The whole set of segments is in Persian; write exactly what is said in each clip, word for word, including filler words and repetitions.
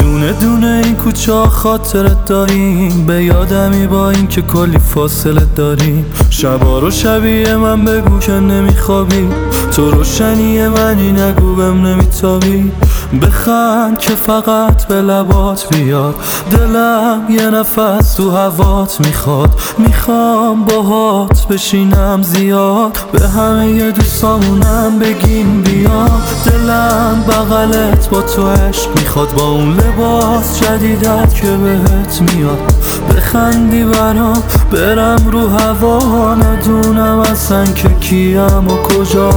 دونه دونه این کوچه ها خاطرت داریم، به یادمی با این که کلی فاصله داریم. شبا رو شبیه من بگو که نمیخوابی، تو روشنی منی نگو بهم نمیتابی. بخند که فقط به لبات بیاد، دلم یه نفس تو هوات میخواد. میخوام باهات بشینم زیاد، به همه دوستامونم بگیم بیا. دلم بغلت با تو عشق میخواد، با اون لباس جدیدت که بهت میاد. بخندی برام برم رو هوا، ندونم اصلا که کیم و کجا.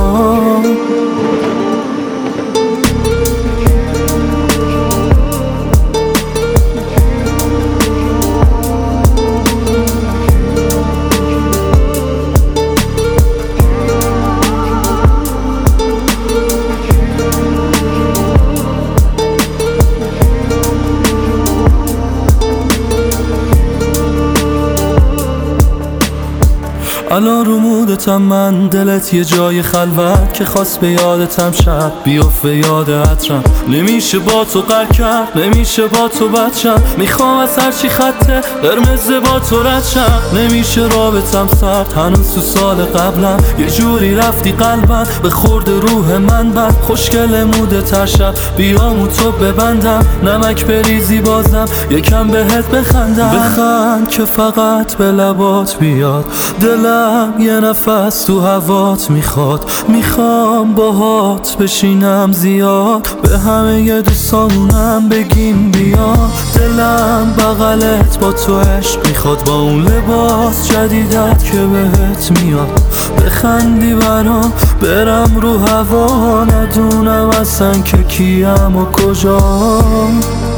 الان رو مودتم من، دلت یه جای خلوت که خواست به یادتم شب بیافته یاد عطرم. نمیشه با تو قر کرد، نمیشه با تو بچم، میخوام از هرچی خطه قرمز با تو رد شم. نمیشه رابطم سرد، هنوز تو سال قبلم یه جوری رفتی قلبم، به خورد روح من بد. خوشگل مودت هر شب بیامو تو ببندم، نمک بریزی بازم یکم بهت بخندم. بخند که فقط به لبات بیاد، دلم یه نفس تو هوات میخواد. میخوام باهات بشینم زیاد، به همه دوستامونم بگیم بیا. دلم بغلت با تو عشق میخواد، با اون لباس جدیدت که بهت میاد. بخندی برام برم رو هوا، ندونم اصلا که کیم و کجا.